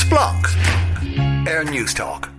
Splunk Newstalk.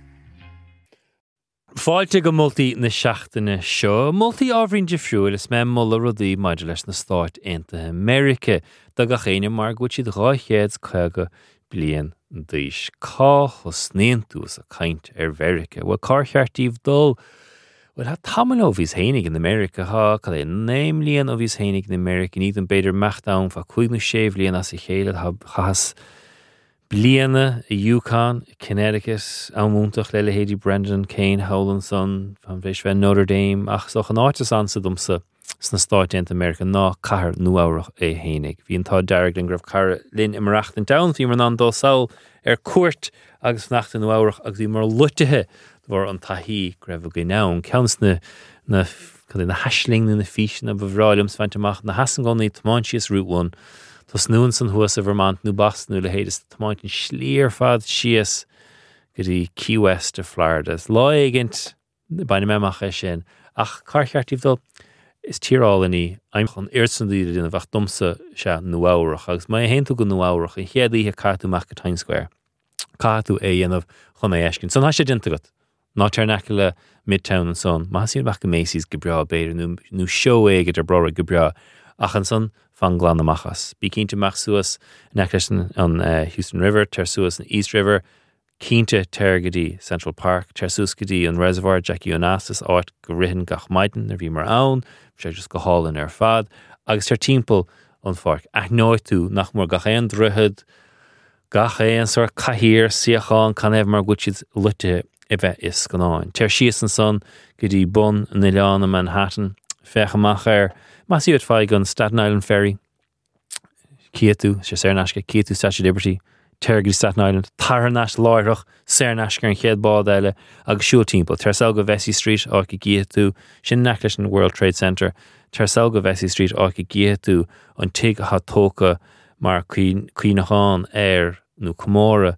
Fáilte go multi na seachtaine seo, multi ábhrín de friúil is me mulla rudaí maidir leis na Stáit Aontaithe America, da ga chéine mar go siad 250 bliain d'aois. Cá chus snéantús a caint Mherica, bhfuil carcheartíomh dul. Well, ha tamil of his heinig in America, ha cad name lian of his heinig in America, ní an beidir meachdown fa cuig na séf lian as I chéile, ha has bliana i Yukon, Connecticut, Almuntach, Lele Hedy Brendan, Kane, Howlandson, van Vishven, Notre Dame, ach soch an áitis ansa dumsa, sna Stáit Aontaithe America, ná cahar nuaurach é heinig. Bhí an tá Derriglin graf cara lin imaracht in down, bhí mar an dó saul cuairt agus nacht an nuaurach agus bhí mar lutithe war an tahí gref go nán ceans na hasling na físin a bhráilms fantamach na hasan gonaí Tamantius Route 1 Tás nuan san huas a Vermont nú Boston nú le héidir Tamantin slíor fad sias go dtí Key West a Florida. Is lá éigint baina memach é sin ach carcheartíomh dul is tírálaní aimchan airsandaí duna bheith dumsa se nuaurach agus mai héntú go nuaurach i chéadaí a cartú meach go Times Square. Cartú é dhéanamh chun é eiscin. San has sé dinta got. Ná Tarnacala Midtown and son. Ma hasíon bach go Macy's go bra beidir nú show éige ar brora go bra ach an son fan glan amachas. Bí cínte meach suas neclis an Houston River, ter suas an East River, cínte ter godí Central Park, ter suas godí an Reservoir, Jackie Onassis áit go rihin gach maidin ar bhí mar ann, sé just go hálinn ar fad, agus ter timppel an farc. Ach nóid tú nach mór gach éan druhid, gach éan sor cahír siachán can éh mar gútsid lute I bheith is gnáin. Ter sias an son go dtí bun na leán na Manhattan, fechamach masíod feig an Staten Island Ferry, Ciatú, sé Saornasca, Ciatú Statue of Liberty, ter go Staten Island, Tarnas láirech, Saornasca an chéad bád eile, agus siúl timppel, Tersal go Vesey Street, áci Ciatú, sin neclis an World Trade Center, Tersal go Vesey Street, áci Ciatú, an tig a tóca mar cuinachán nó Comóra,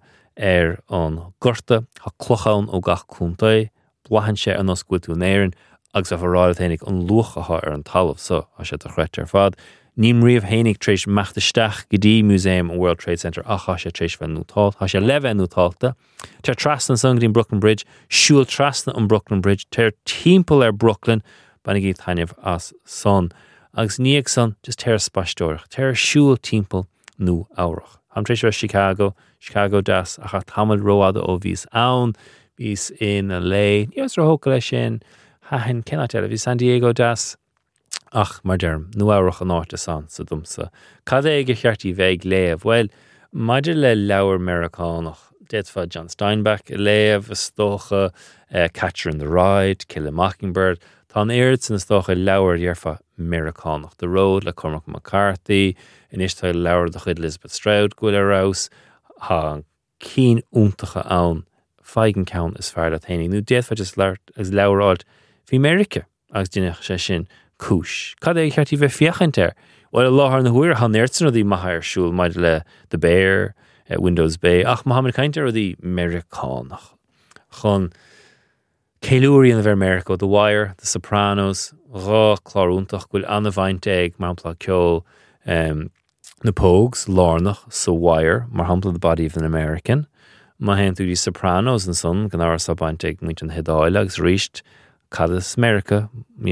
an gorta, ha clochán ó gach cúntaí, blahan sé an os gútú néirin, agus a bhráil hénig an luchacha an talamh so a sé a chreitt ar fad. Ním riamh hénig tréis meachtasteach go dtí Museum an World Trade Center ach ha sé tréis bheith nútáil, ha sé leh nútáilta. Ter trasna san grín Brooklyn Bridge, siúil trasna an Brooklyn Bridge, ter timppel ar Brooklyn, banig í taineh as son. Agus níag son, just ter spastóirach, ter siúil timppel nó áirach. Ham tréis Chicago das a cha tamil roada ó vís ann, vís in LA, níos rohóca lei sin, hahin cenat eile, vís San Diego das, ach mar derm, nuaurach an áirte san sa dumsa. Cad é go cheartí bheith léamh? Well, maidir le leabhar Americánach, déadfa John Steinbeck, léamh a stócha Catcher in the Rye, Kill a Mockingbird, tá an éirid san stócha leabhar dhearfa Americánach. The Road le Cormac McCarthy, in istá leabhar de chud Elizabeth Stroud go le rás, ha an cín úntacha ann feigen count is fearr dat hénig. Nú déadfa just as leabharáilt hí America agus duine sé sin cúis. Cad é cheartí bheith fiachant ar? Well, láthar na huair han éirtsan ó dí maithair siúil maid le The Bear, Windows Bay, ach Mohammed Cainter ó dí Americánach. Chun céilúirí an bheith America, The Wire, The Sopranos, rá chlárúntach gúil anna bhaint ag mampla ceol na Pogues, Lornach, so Wire, mar hampla The Body of an American. Ma hen tú dí Sopranos and son, gan áras a baint ag muint an hedáil agus ríist cadas America,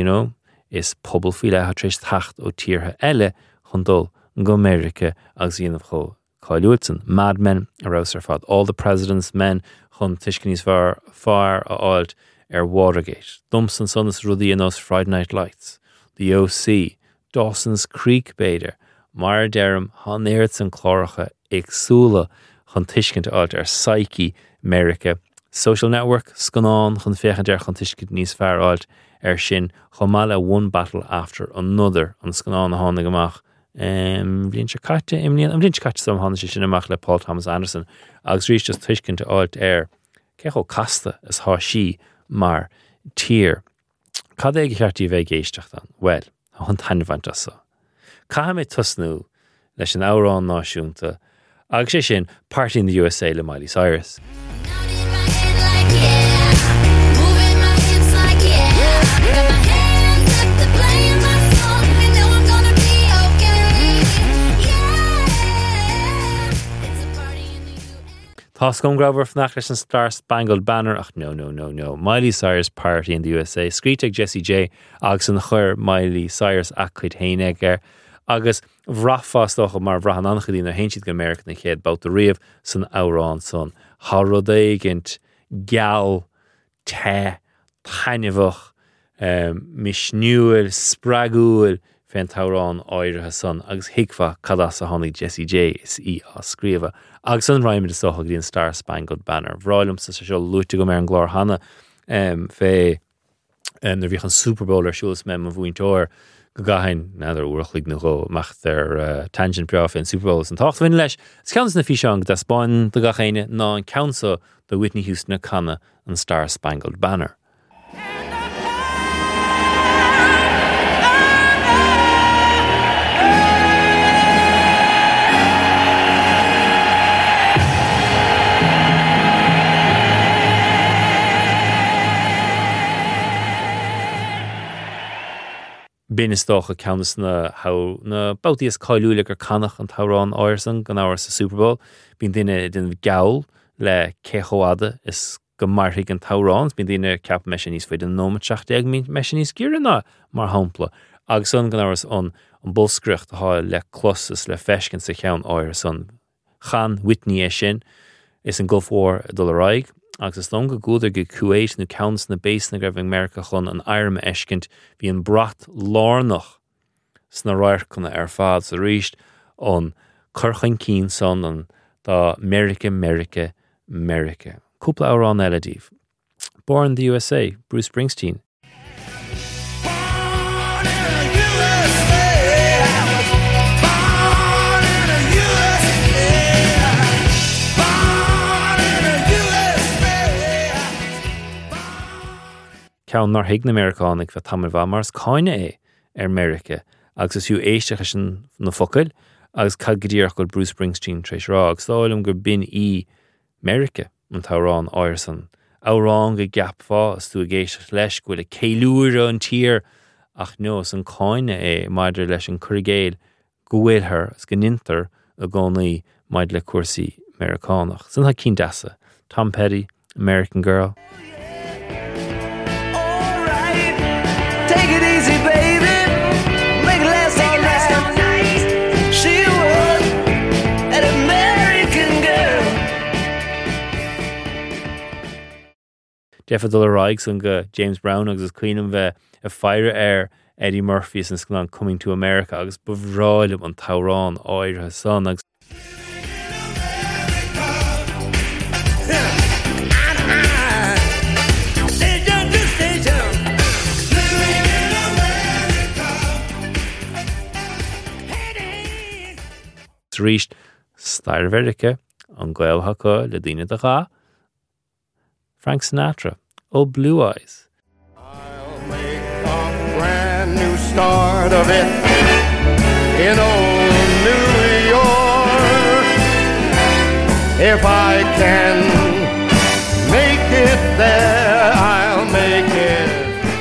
is pobl fi le ha tréis tacht ó tíortha eile chun dul go America agus dhéanamh cho cáiliúilsan. Mad Men a rás ar fad. All the President's Men chun tuisciníos far a áilt ar Watergate. Dumsan son is rudí an os Friday Night Lights. The O.C., Dawson's Creek Beidir, mar derm han éirt san chláracha agsúla chun tuiscint áilt ar Psyche America. Social Network, scanán chun féchant ar chun tuiscint níos fearr áilt ar sin chomala one battle after another an scanán a tháinig amach. Bhíonn sé caite imlíonn, bhíonn sé caite sam tháinig sé sin amach le Paul Thomas Anderson agus rís just tuiscint áilt ar cecho casta is há sí mar tír. Cad é go cheartí bheith géisteach dan? Well, chun tainmhaint asa. Caithim é tusnú leis an árán náisiúnta agus sé sin Party in the USA le Miley Cyrus. Pascom Grover fnach leis an Star Spangled Banner ach no. Miley Cyrus Party in the USA. Scríteag Jessie J agus an chur Miley Cyrus a chuid héine agus bhrafástocha mar bhrahan anchadí na héintid go America na chéad bout the riamh san árán son. Harrodéigint geall te tainehach misniúil spragúil féin tárán áirithe son agus hiicfa cadas a tháinig Jessie J is í á scríomha. Agus an raimid is socha dtíon Star Spangled Banner. Bhráilm sa seo lúte go mar an glár hana fé na bhíoch an Super Bowl ar siúlas me a bhúintóir go gahain nadidir uachlig na go meach tangent beá féin Super Bowl an tacht bhain leis. Scans na fiseang de Spáin do gachéine ná an council de Whitney Houston na canna an Star Spangled Banner. Bin is stocha countess na boutíos caiúla gur canach an tárán áirsan gan áhar sa Super Bowl. Bín duine den gaul le céchoada is go marthaigh an tárán. Bín duine ceap meisi níos faoid an nóid 70 meisi níos gíranna mar hampla. Agus an gan áhar an bolscreacht a le closas le feiscin sa cheann áirsan. Chan Whitney sin is an Gulf War dul raig. Agus is long go gúidir go Kuwait nó counts na base na greibh America chun an airm eiscint bhí an brat lárnach sna ráir chuna ar fád sa ríist an curchain cín son an dá America. Cúpla árán eile díobh. Born in the USA, Bruce Springsteen. Ceann nar hiag na Americanánig bheit tamar bha mars cáine ar America agus is hiú éisteach sin na focail agus cad gdíoch go Bruce Springsteen treéis rá agus dáilm gur bin í America an tárán áirsan. Árán go gap fá as tú a géisteach leis gohfuil a céiliúire an tír ach nó san cáine maidir leis an curigéil go bhfuilthar as go nintar a gcónaí maid le cuasaí Americánach. San ha cín deasa. Tom Petty, American Girl. Take it easy, baby. Make it last all night. She was an American girl. Defa dul raig san go James Brown agus cuiinem bheith a fire air Eddie Murphy san scan Coming to America agus bhráilm an tárán áirithe son agus ríist Stair Verica an Gaelthacha le daoine de gá. Frank Sinatra, Oh Blue Eyes. I'll make a brand new start of it in old New York. If I can make it there, I'll make it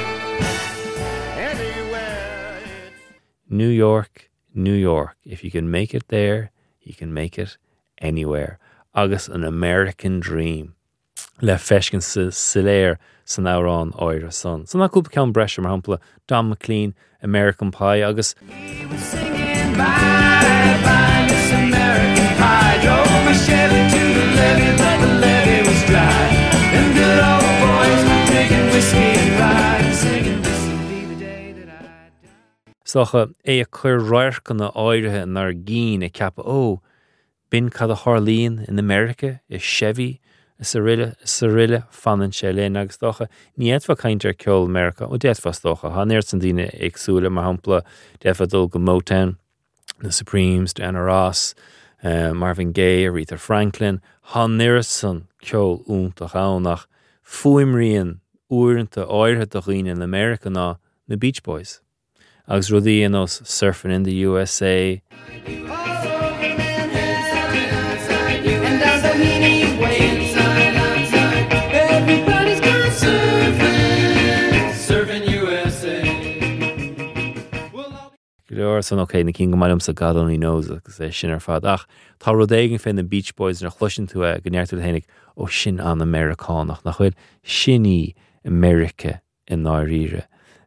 anywhere. New York. If you can make it there, you can make it anywhere. Agus an American dream. Le feiscin siléir san árán áire son. San cúpa ceann breise mar hampla Don McLean, American Pie agus He was singing bye, bye, Miss American Pie. Drove my Chevy to the levee, but the levee was dry. Them good old boys were drinking whiskey and rye and singing this will be the day that I die. Socha a chuir roiirc na áirithe nar gín a ceapa bin cad a Harleen in America is Chevy Sarilla fanan sé lén agus docha ní éadfa caintear ceol America ó déadfa docha ha néir san daoine agsúla mar hampla déadfa dul go Motown the Supremes, Diana Ross, Marvin Gaye, Aretha Franklin ha néir san ceol únta chánach fuimríon uaireanta áirithe do ghaoine in America ná na Beach Boys agus rudaí an os Surfing in the USA And down the mini waves, everybody's gone surfing USA. Glór Gar san okay na cin go mailm sa God only knows agus sin ar fad ach tá rud éigen fin na Beach Boys ar chluisin tú gneartú hénig ó sin an Americánach nach chuil sinní America in náíre.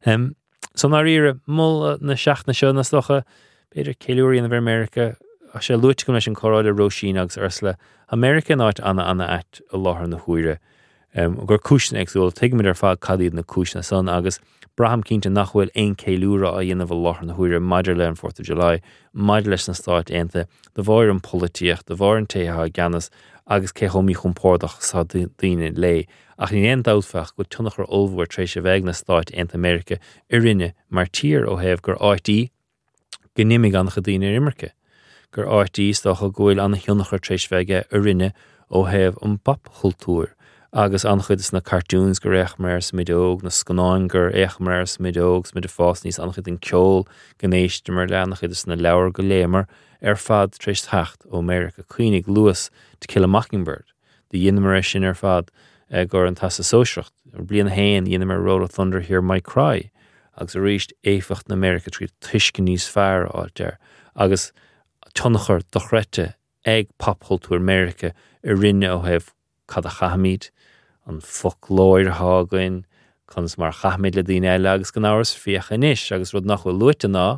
So náíre mul na seach na seo na stocha beidir céúí in America a sé luit go leis an choráide Roisin agus arsla America náit anna at a láthar na huaire. Gur cúisna agsúil tuigimid ar fád cadíad na cúisna san agus braham cínta nachhfuil ein céúra a dhéanamh láthar na huaire maidir le an 4th of July, maidir leis na Stáit Aontaithe, de bhar an polítíocht, de bhar an téthe ganas agus cé chomí chumpórdach sa daoine lé. Ach ní éon dáfach go tunnach ar olbhar trééis a bheith na Stáit Aontaithe America i rinne mar tír ó hebh gur áití go nimig annach a daoine imirce. Gur áití stocha goil anna hionnach ar trééis bheige i rinne ó hebh an pop chultúr. Agus anchuid na cartoons gur éachmars midóg, na scanáin gur éachmars midógs mid a fás níos anchuid an ceol gnéiste mar leanachchuid na leabhar go léamar ar fad tréis tacht ó America. Cuoinnig Lewis to Kill a Mockingbird. The dhéanamar sin ar fad gur an tasa sóisreacht. Blian hain dhéanamar Roll of Thunder Hear My Cry. Agus a ríist éfacht na America trí tuiscin níos fearr áit der. Agus tunnachar dochrete ag popcultúr America i rinne ó hebh cad a chahamid an folklóir hágain chus mar chahamid le daoine eile agus gan áras fiocha inis agus rud nachfuil luite ná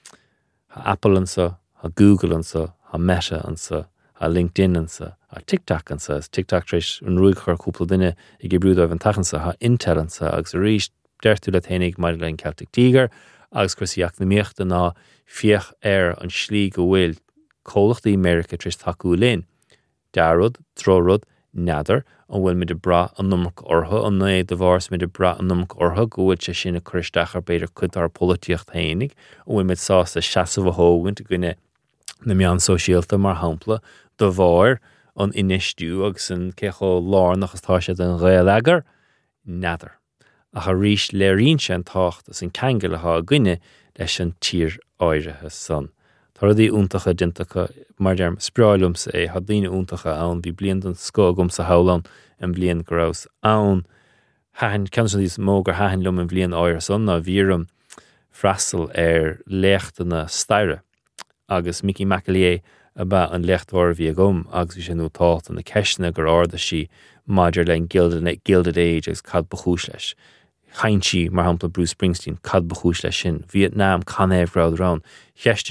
ha Apple ansa, ha Google ansa, ha Meta ansa, ha LinkedIn ansa, ha TikTok ansa, TikTok tréis an rúigchar cúpla duine i gbrúdh an tachansa, ha Intel ansa agus a ríist deirtú le thénig maidir le an Celtic Tiger agus crusaíach na míochta ná fioch an slí go bhfuil cólachtaí America tréis taú linn. Darrod, thrórod, nadar an bhfuil mid a bra an numach ortha an nuad de bhars mid a bra an numach ortha go bhfuil sé sin a chuirsteachar beidir chud ar polítíocht thénig an bhfuil mid sásta seasamh thógaint a gine na meán sosiálta mar hampla de bhar an inistú agus an cecho lárnach tá sé an réalagar nadar. A cha ríist le rínse an tácht as an ceangail a gine leis an tír áirithe san. Tá rudaí úntacha dintacha mar dearm spreáilumsa ha daoine úntacha ann bhí blian don scógum sa hálan an blian gorás ann hain ceansan dís mógur hain lum an blian áir san ná bhíram freastal leachtainna staire agus Mickey McAleer a ba an leachthóir bhí agam agus bhí sé nó tált an na ceisna gur áda sí maidir le Gilded Age agus cad bachúis leis. Chaintí mar hampla Bruce Springsteen cad bachúis leis sin. Vietnam can éhrád rán. Cheiste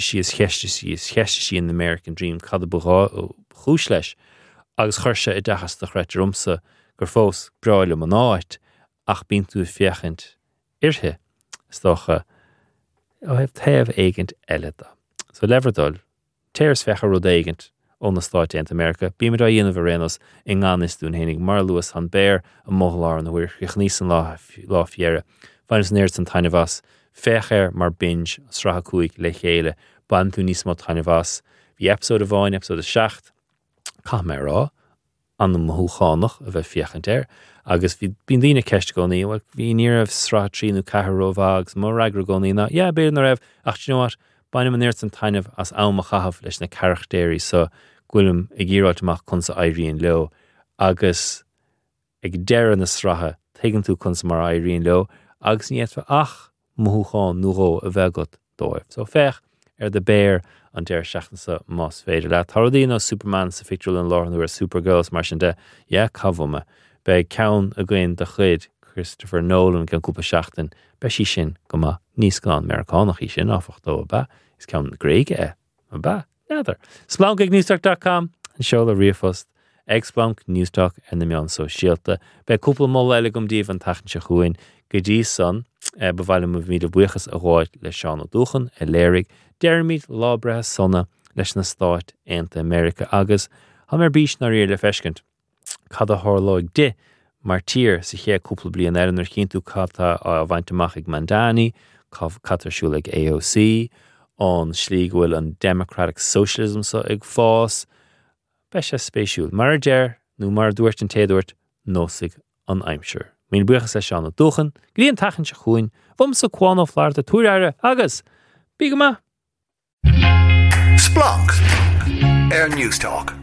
sí in the American Dream cad bachúis leis. Agus chuirse I dachas de chreite rumsa gur fós breáile man áit ach bín tú fiachint irthe stocha ó heb taobh éigent eileta. So leverdul, téirs fecha rud éigent ón na Stáit Aontaithe America, bí mar a dhéanamh rénos I ngánis dún hénig mar Lewis an béir a móthlar an bhuiir chuch níos an lá fiere. Fáinas néirt an taine bhas, féchair mar binge sracha cuaig le chéile, ban tú níos má taine bhas, bhí episód a bháin, episód a 6, cha mé rá, an na mthúchánach a bheith fiachant agus bhín daoine ceist gonaí, bhí níor sracha tríú cethar óbhagus, mar ragra gonaí ná, béir na raibh, ach you know what, bainam an néirt an taineh as am a chahabh leis na charactéirí so gwilm ag íráteach chun sa éiríonn leo agus ag deire na sratha tegann tú chun sa mar éiríonn leo agus ní éitfa ach mthúcháin nuairó a bheith agat dóibh. So fech de béir an deir seachtain sa más féidir le. Tá rudaí ná Superman sa fictriúil an láir nuair Supergirls mar sin de, cabhama. Be ceann a gcuin de chuid Christopher Nolan gan cúpa seachtain, be sí sin go má níos gan Americánach í sin áfachtó a ba, is ceann na Gréige a ba, neadar. Splánk ag newstalk.com an seoil a riamhfost, ag Splánk Newstalk an na meán so síalta, be cúpla mó eile gom díomh an tachan se chuin, go dtí san, bhhaile mu míad a buchas a gháid le Seán ó Dúchan, a léirigh, deirmid lábrethe sonna leis na Stáit Aontaithe America agus, ha mar bís na riir le feiscint, cad a thorlóig de, mar tír sa ché cúpla blian ar chinú chatta a bhainteach ag Mandani, catarsúil ag AOC, an slí bhfuil an Democratic Socialism sa ag fás, be sé spéisiúil mar deir nó mar dúirt an téadúirt nósigh an aimseir. Mín buchas le Seán ó Dúchan, gríon tachan se chuin, bhum sa cuán ó fláir de túraire agus, bí go ma. Splunk Air News Talk.